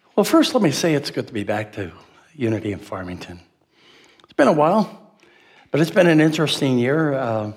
Well, first, let me say it's good to be back to Unity in Farmington. It's been a while, but it's been an interesting year.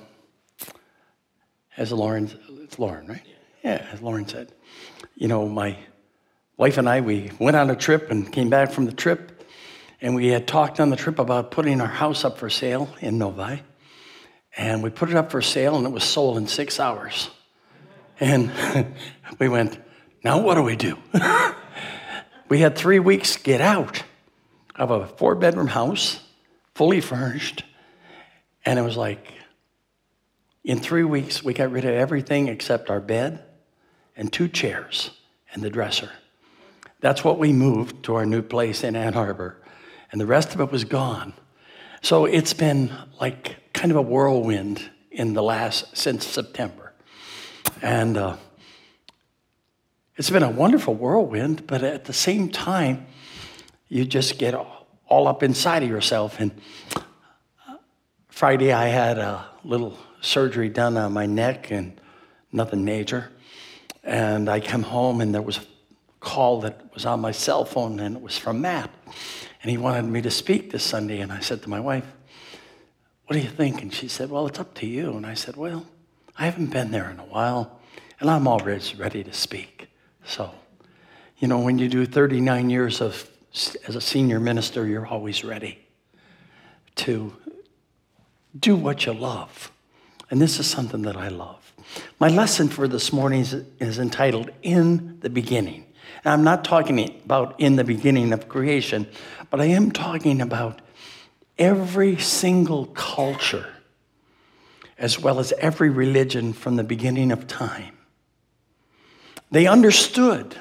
It's Lauren, right? Yeah, as Lauren said. You know, my wife and I, we went on a trip and came back from the trip, and we had talked on the trip about putting our house up for sale in Novi. And we put it up for sale, and it was sold in 6 hours. And we went, now what do we do? We had 3 weeks to get out of a 4-bedroom house, fully furnished. And it was like, in 3 weeks, we got rid of everything except our bed and 2 chairs and the dresser. That's what we moved to our new place in Ann Arbor. And the rest of it was gone. So it's been like kind of a whirlwind since September. And it's been a wonderful whirlwind, but at the same time, you just get all up inside of yourself. And Friday, I had a little surgery done on my neck and nothing major. And I come home and there was a call that was on my cell phone, and it was from Matt. And he wanted me to speak this Sunday. And I said to my wife, what do you think? And she said, well, it's up to you. And I said, well, I haven't been there in a while, and I'm always ready to speak. So, you know, when you do 39 years as a senior minister, you're always ready to do what you love. And this is something that I love. My lesson for this morning is entitled, In the Beginning. And I'm not talking about in the beginning of creation, but I am talking about every single culture, as well as every religion from the beginning of time. They understood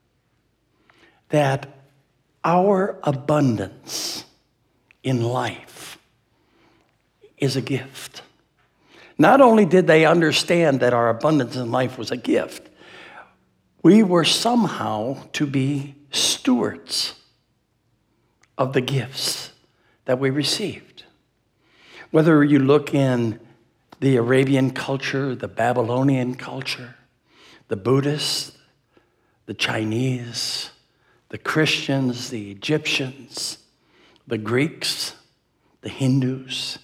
that our abundance in life is a gift. Not only did they understand that our abundance in life was a gift, we were somehow to be stewards of the gifts that we received. Whether you look in the Arabian culture, the Babylonian culture, the Buddhists, the Chinese, the Christians, the Egyptians, the Greeks, the Hindus,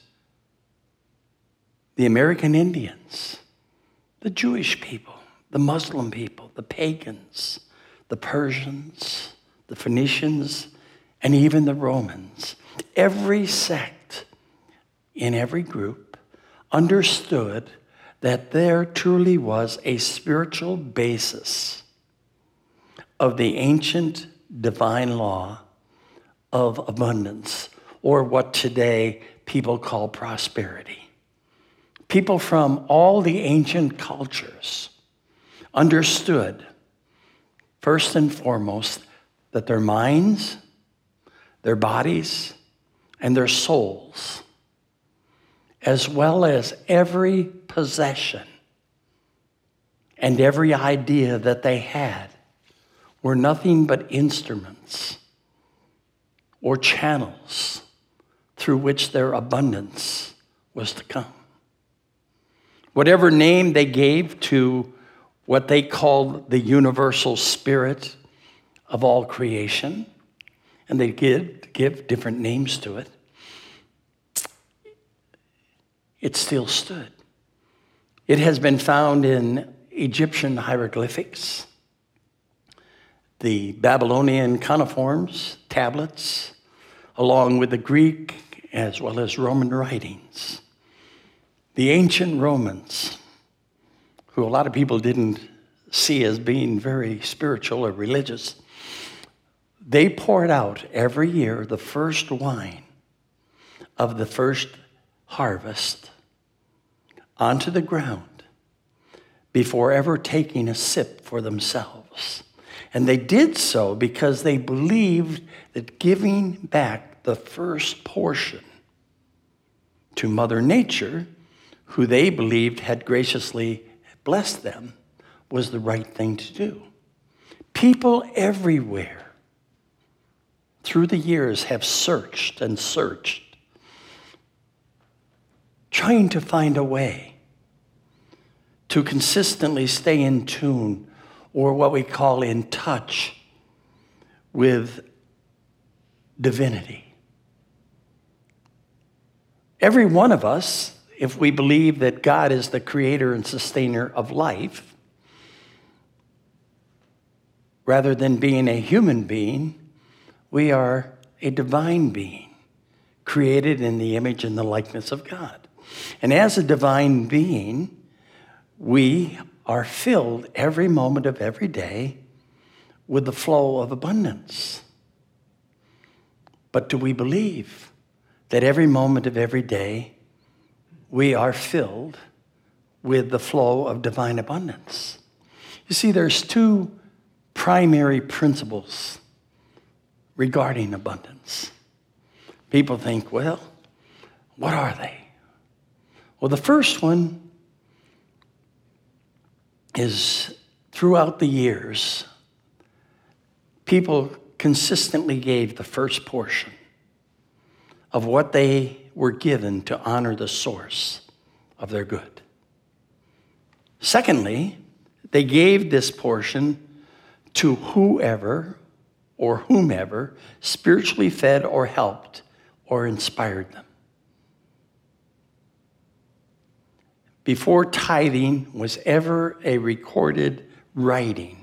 the American Indians, the Jewish people, the Muslim people, the pagans, the Persians, the Phoenicians, and even the Romans. Every sect in every group understood that there truly was a spiritual basis of the ancient divine law of abundance, or what today people call prosperity. People from all the ancient cultures understood, first and foremost, that their minds, their bodies, and their souls, as well as every possession and every idea that they had, were nothing but instruments or channels through which their abundance was to come. Whatever name they gave to what they called the universal spirit of all creation, and they give different names to it, it still stood. It has been found in Egyptian hieroglyphics, the Babylonian cuneiforms, tablets, along with the Greek as well as Roman writings. The ancient Romans, who a lot of people didn't see as being very spiritual or religious, they poured out every year the first wine of the first harvest onto the ground before ever taking a sip for themselves. And they did so because they believed that giving back the first portion to Mother Nature, who they believed had graciously blessed them, was the right thing to do. People everywhere through the years have searched and searched, trying to find a way to consistently stay in tune, or what we call in touch, with divinity. Every one of us, if we believe that God is the creator and sustainer of life, rather than being a human being, we are a divine being, created in the image and the likeness of God. And as a divine being, we are filled every moment of every day with the flow of abundance. But do we believe that every moment of every day we are filled with the flow of divine abundance? You see, there's two primary principles regarding abundance. People think, well, what are they? Well, the first one is throughout the years, people consistently gave the first portion of what they were given to honor the source of their good. Secondly, they gave this portion to whoever or whomever spiritually fed or helped or inspired them. Before tithing was ever a recorded writing,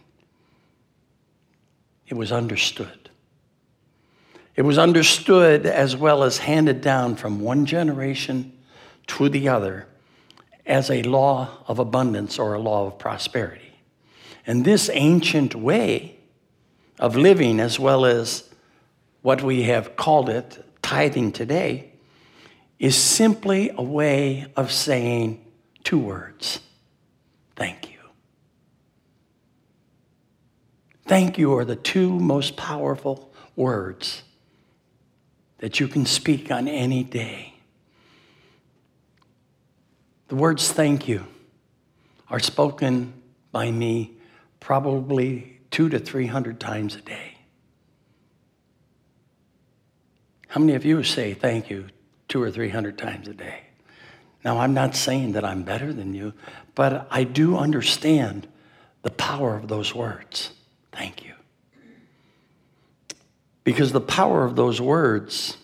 it was understood. It was understood as well as handed down from one generation to the other as a law of abundance or a law of prosperity. And this ancient way of living, as well as what we have called it, tithing today, is simply a way of saying two words: thank you. Thank you are the two most powerful words that you can speak on any day. The words thank you are spoken by me probably 200 to 300 times a day. How many of you say thank you 200 or 300 times a day? Now, I'm not saying that I'm better than you, but I do understand the power of those words. Thank you. Because the power of those words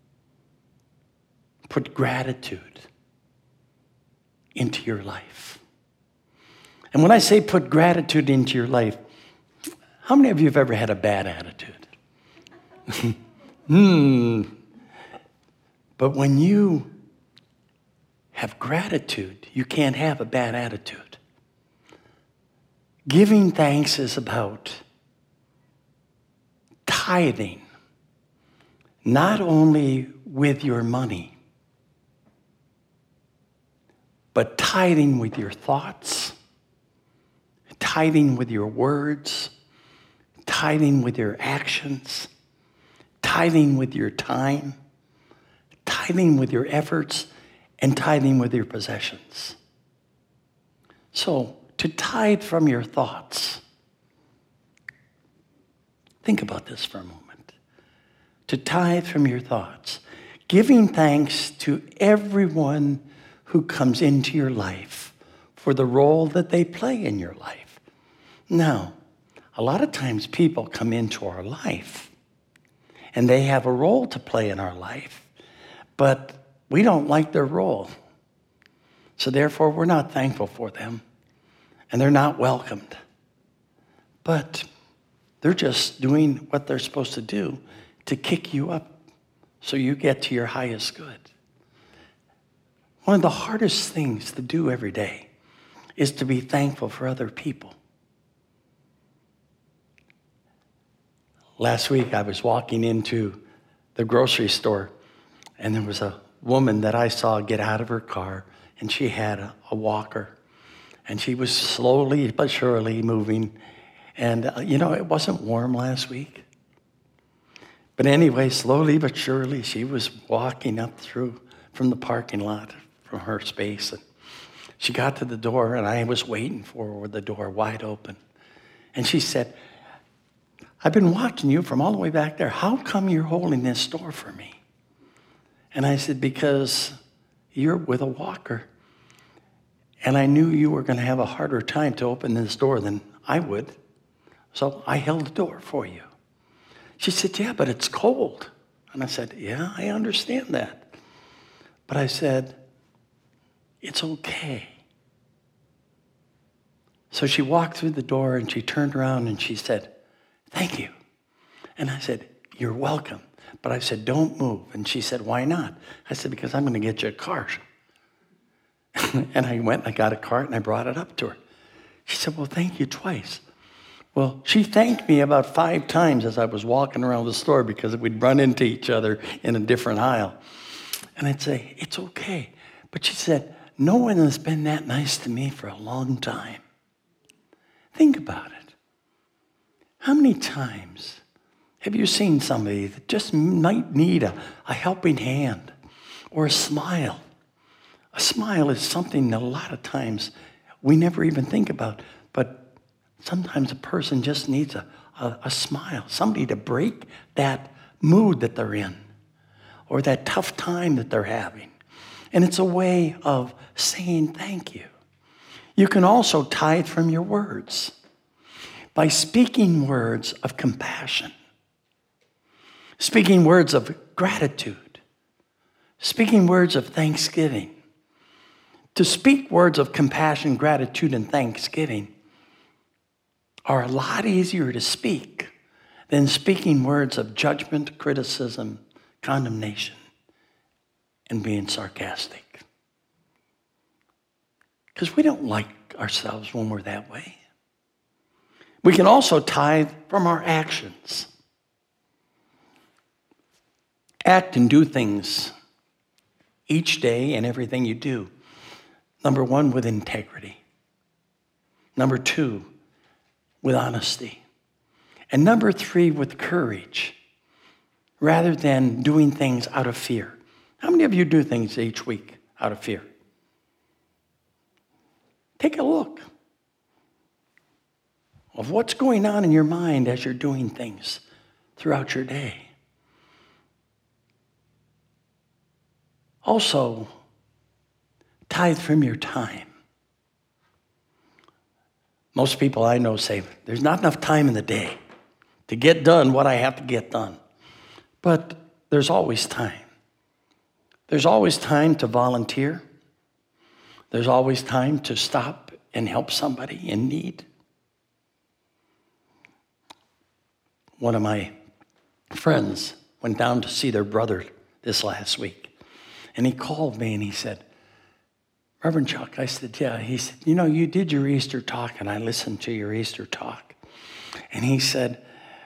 put gratitude into your life. And when I say put gratitude into your life, how many of you have ever had a bad attitude? But when you have gratitude, you can't have a bad attitude. Giving thanks is about tithing, not only with your money, but tithing with your thoughts, tithing with your words, tithing with your actions, tithing with your time, tithing with your efforts, and tithing with your possessions. So, to tithe from your thoughts, think about this for a moment. To tithe from your thoughts, giving thanks to everyone who comes into your life for the role that they play in your life. Now, a lot of times people come into our life and they have a role to play in our life, but we don't like their role. So therefore, we're not thankful for them, and they're not welcomed. But they're just doing what they're supposed to do to kick you up so you get to your highest good. One of the hardest things to do every day is to be thankful for other people. Last week, I was walking into the grocery store, and there was a woman that I saw get out of her car, and she had a walker. And she was slowly but surely moving. And, it wasn't warm last week. But anyway, slowly but surely, she was walking up through from the parking lot, from her space. And she got to the door, and I was waiting for her with the door wide open. And she said, I've been watching you from all the way back there. How come you're holding this door for me? And I said, because you're with a walker. And I knew you were going to have a harder time to open this door than I would. So I held the door for you. She said, yeah, but it's cold. And I said, yeah, I understand that. But I said, it's okay. So she walked through the door and she turned around and she said, thank you. And I said, you're welcome. But I said, don't move. And she said, why not? I said, because I'm going to get you a cart. And I went and I got a cart and I brought it up to her. She said, well, thank you twice. Well, she thanked me about 5 times as I was walking around the store because we'd run into each other in a different aisle. And I'd say, it's okay. But she said, no one has been that nice to me for a long time. Think about it. How many times have you seen somebody that just might need a helping hand or a smile? A smile is something that a lot of times we never even think about, but sometimes a person just needs a smile, somebody to break that mood that they're in or that tough time that they're having. And it's a way of saying thank you. You can also tithe from your words by speaking words of compassion, speaking words of gratitude, speaking words of thanksgiving. To speak words of compassion, gratitude, and thanksgiving are a lot easier to speak than speaking words of judgment, criticism, condemnation, and being sarcastic. Because we don't like ourselves when we're that way. We can also tithe from our actions. Act and do things each day in everything you do. Number 1, with integrity. Number 2, with honesty. And number 3, with courage, rather than doing things out of fear. How many of you do things each week out of fear? Take a look of what's going on in your mind as you're doing things throughout your day. Also, tithe from your time. Most people I know say, there's not enough time in the day to get done what I have to get done. But there's always time. There's always time to volunteer. There's always time to stop and help somebody in need. One of my friends went down to see their brother this last week. And he called me and he said, Reverend Chuck, I said, yeah. He said, you know, you did your Easter talk and I listened to your Easter talk. And he said,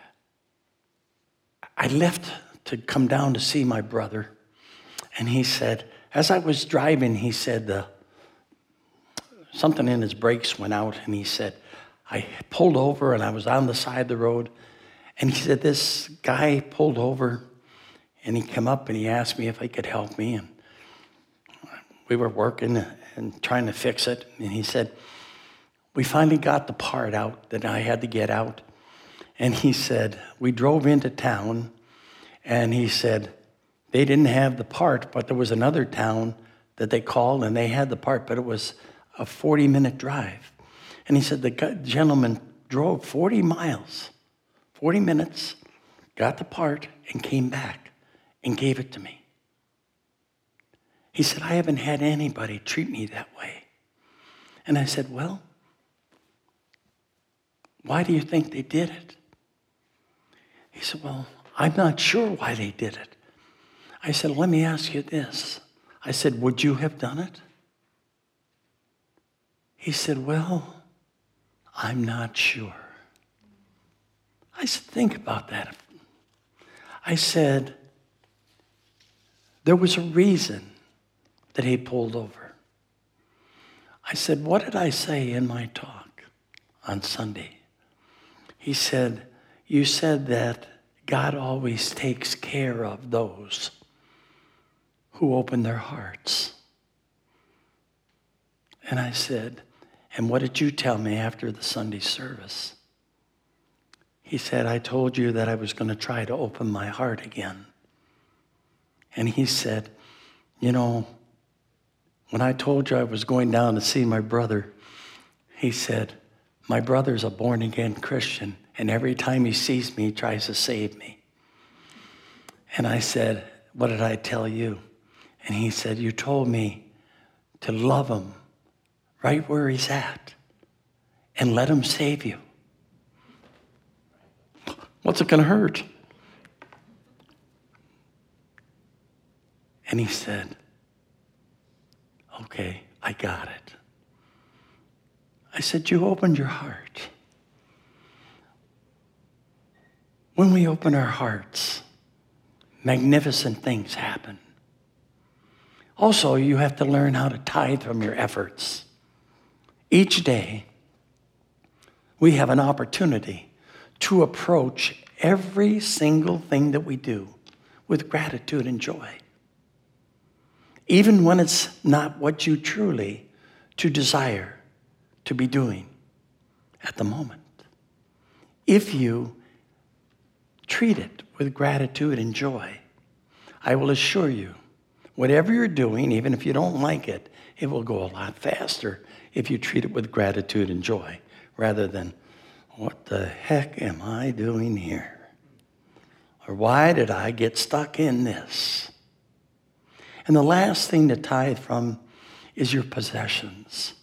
I left to come down to see my brother. And he said, as I was driving, he said, something in his brakes went out. And he said, I pulled over and I was on the side of the road. And he said, this guy pulled over and he came up and he asked me if he could help me. And we were working and trying to fix it. And he said, we finally got the part out that I had to get out. And he said, we drove into town. And he said, they didn't have the part, but there was another town that they called and they had the part, but it was a 40-minute drive. And he said, the gentleman drove 40 miles, 40 minutes, got the part, and came back and gave it to me. He said, I haven't had anybody treat me that way. And I said, well, why do you think they did it? He said, well, I'm not sure why they did it. I said, let me ask you this. I said, would you have done it? He said, well, I'm not sure. I said, think about that. I said, there was a reason that he pulled over. I said, what did I say in my talk on Sunday? He said, you said that God always takes care of those who open their hearts. And I said, and what did you tell me after the Sunday service? He said, I told you that I was going to try to open my heart again. And he said, you know, when I told you I was going down to see my brother, he said, my brother's a born-again Christian, and every time he sees me, he tries to save me. And I said, what did I tell you? And he said, you told me to love him right where he's at and let him save you. What's it going to hurt? And he said, okay, I got it. I said, you opened your heart. When we open our hearts, magnificent things happen. Also, you have to learn how to tithe from your efforts. Each day, we have an opportunity to approach every single thing that we do with gratitude and joy. Even when it's not what you truly desire to be doing at the moment. If you treat it with gratitude and joy, I will assure you, whatever you're doing, even if you don't like it, it will go a lot faster if you treat it with gratitude and joy, rather than, what the heck am I doing here? Or why did I get stuck in this? And the last thing to tithe from is your possessions.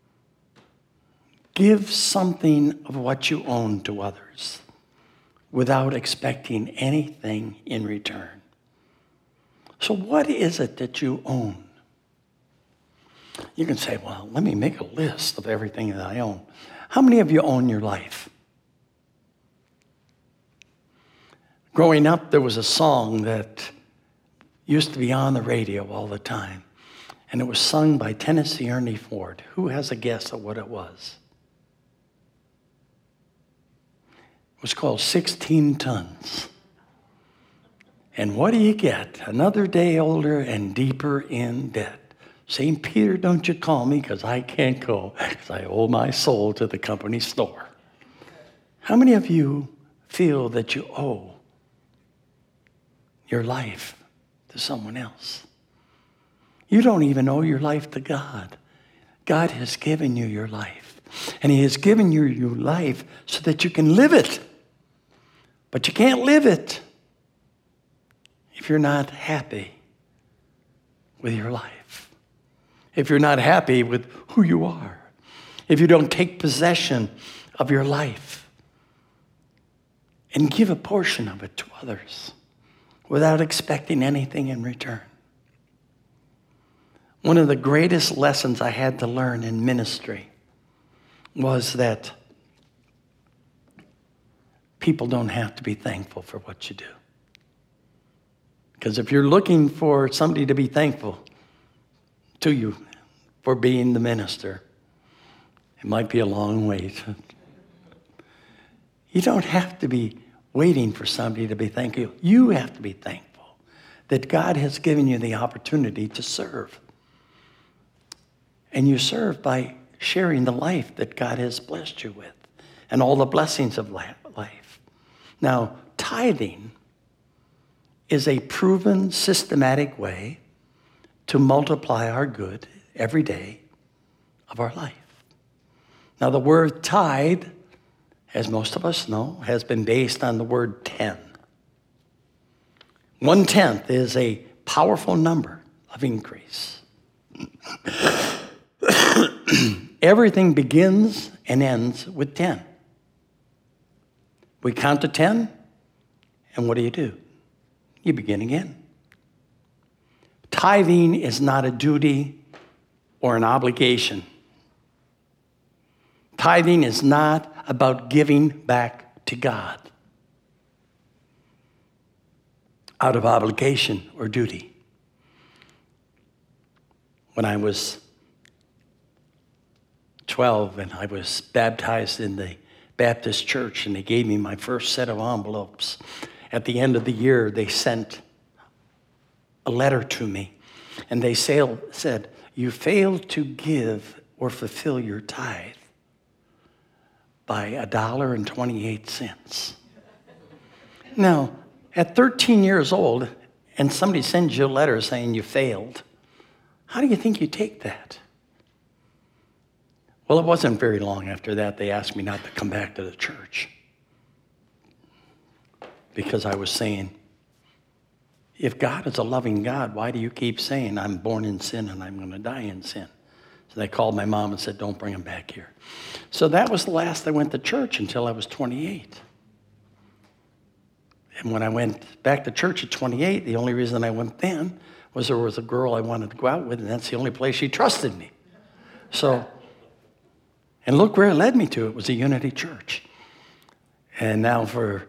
Give something of what you own to others without expecting anything in return. So what is it that you own? You can say, well, let me make a list of everything that I own. How many of you own your life? Growing up, there was a song that used to be on the radio all the time, and it was sung by Tennessee Ernie Ford. Who has a guess at what it was? It was called 16 Tons. And what do you get? Another day older and deeper in debt. St. Peter, don't you call me, because I can't go, because I owe my soul to the company store. How many of you feel that you owe your life to someone else? You don't even owe your life to God. God has given you your life. And he has given you your life so that you can live it. But you can't live it if you're not happy with your life. If you're not happy with who you are. If you don't take possession of your life and give a portion of it to others without expecting anything in return. One of the greatest lessons I had to learn in ministry was that people don't have to be thankful for what you do. Because if you're looking for somebody to be thankful to you for being the minister, it might be a long wait. You don't have to be waiting for somebody to be thankful. You have to be thankful that God has given you the opportunity to serve. And you serve by sharing the life that God has blessed you with and all the blessings of life. Now, tithing is a proven, systematic way to multiply our good every day of our life. Now, the word tithe, as most of us know, has been based on the word 10. 1/10 is a powerful number of increase. Everything begins and ends with 10. We count to 10, and what do? You begin again. Tithing is not a duty or an obligation. Tithing is not about giving back to God out of obligation or duty. When I was 12 and I was baptized in the Baptist church, and they gave me my first set of envelopes. At the end of the year, they sent a letter to me, and they said, you failed to give or fulfill your tithe by $1.28. Now, at 13 years old, and somebody sends you a letter saying you failed, how do you think you take that? Well, it wasn't very long after that they asked me not to come back to the church because I was saying If God is a loving God, why do you keep saying, I'm born in sin and I'm going to die in sin? So they called my mom and said, don't bring him back here. So that was the last I went to church until I was 28. And when I went back to church at 28, the only reason I went then was there was a girl I wanted to go out with, and that's the only place she trusted me. So, and look where it led me to. It was a Unity church. And now for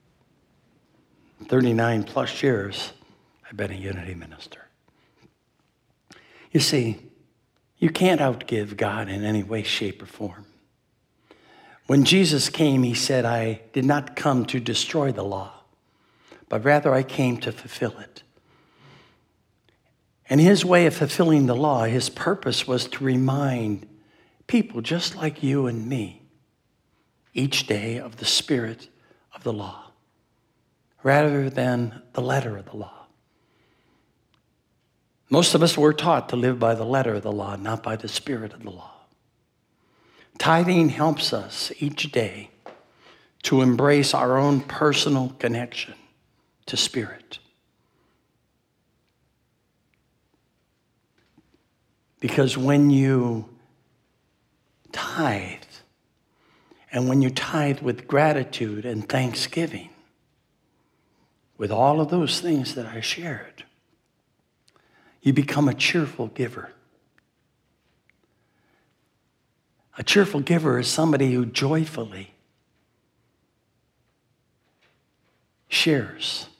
39 plus years, I've been a Unity minister. You see, you can't outgive God in any way, shape, or form. When Jesus came, he said, I did not come to destroy the law, but rather I came to fulfill it. And his way of fulfilling the law, his purpose was to remind people just like you and me each day of the spirit of the law, rather than the letter of the law. Most of us were taught to live by the letter of the law, not by the spirit of the law. Tithing helps us each day to embrace our own personal connection to spirit. Because when you tithe, and when you tithe with gratitude and thanksgiving, with all of those things that I shared, you become a cheerful giver. A cheerful giver is somebody who joyfully shares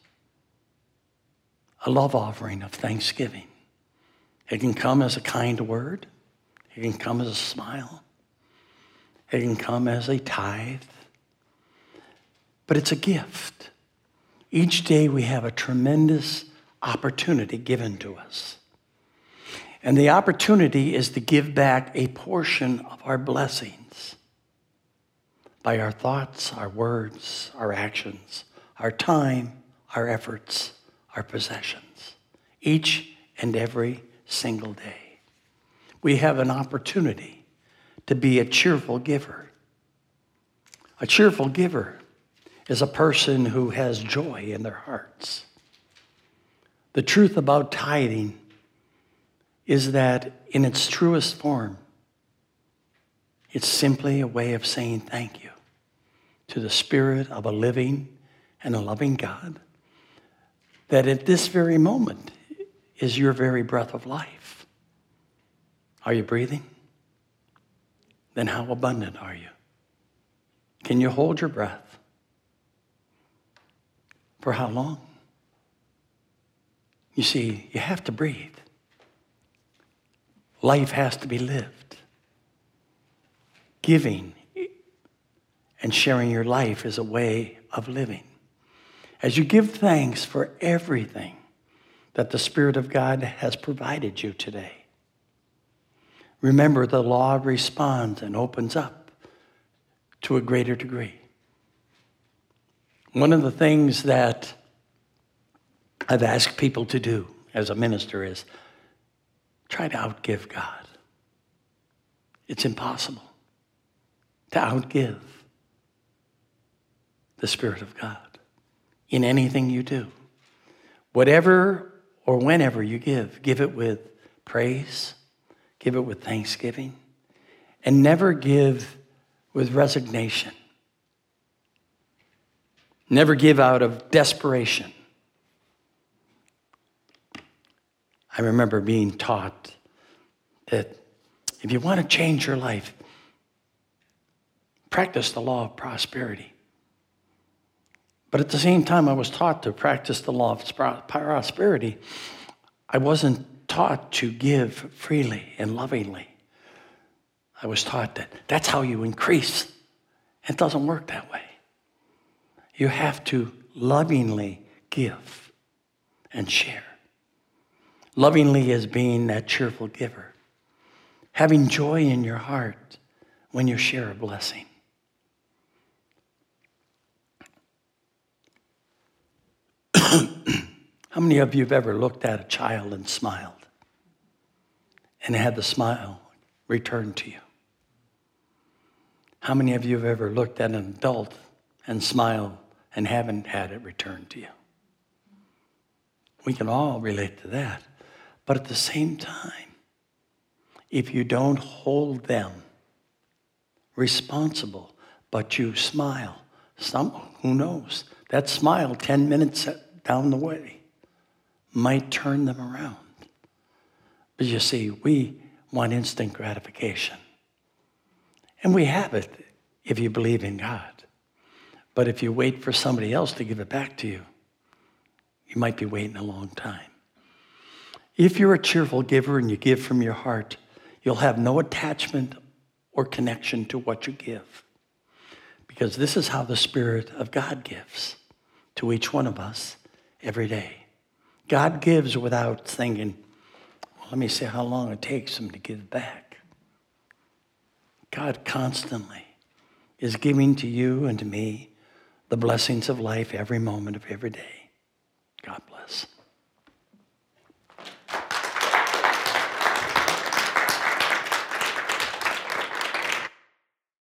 a love offering of thanksgiving. It can come as a kind word. It can come as a smile. It can come as a tithe. But it's a gift. Each day we have a tremendous opportunity given to us. And the opportunity is to give back a portion of our blessings by our thoughts, our words, our actions, our time, our efforts, our possessions, each and every single day. We have an opportunity to be a cheerful giver. A cheerful giver is a person who has joy in their hearts. The truth about tithing is that in its truest form, it's simply a way of saying thank you to the Spirit of a living and a loving God that at this very moment is your very breath of life. Are you breathing? Then how abundant are you? Can you hold your breath? For how long? You see, you have to breathe. Life has to be lived. Giving and sharing your life is a way of living. As you give thanks for everything that the Spirit of God has provided you today, remember the law responds and opens up to a greater degree. One of the things that I've asked people to do as a minister is try to outgive God. It's impossible to outgive the Spirit of God in anything you do. Whatever or whenever you give it with praise, give it with thanksgiving, and never give with resignation. Never give out of desperation. I remember being taught that if you want to change your life, practice the law of prosperity. But at the same time, I was taught to practice the law of prosperity. I wasn't taught to give freely and lovingly. I was taught that that's how you increase. It doesn't work that way. You have to lovingly give and share. Lovingly is being that cheerful giver. Having joy in your heart when you share a blessing. How many of you have ever looked at a child and smiled and had the smile returned to you? How many of you have ever looked at an adult and smiled and haven't had it returned to you? We can all relate to that. But at the same time, if you don't hold them responsible, but you smile, who knows? That smile 10 minutes down the way might turn them around. But you see, we want instant gratification. And we have it if you believe in God. But if you wait for somebody else to give it back to you, you might be waiting a long time. If you're a cheerful giver and you give from your heart, you'll have no attachment or connection to what you give. Because this is how the Spirit of God gives to each one of us every day. God gives without thinking, well, let me see how long it takes him to give back. God constantly is giving to you and to me the blessings of life every moment of every day. God bless.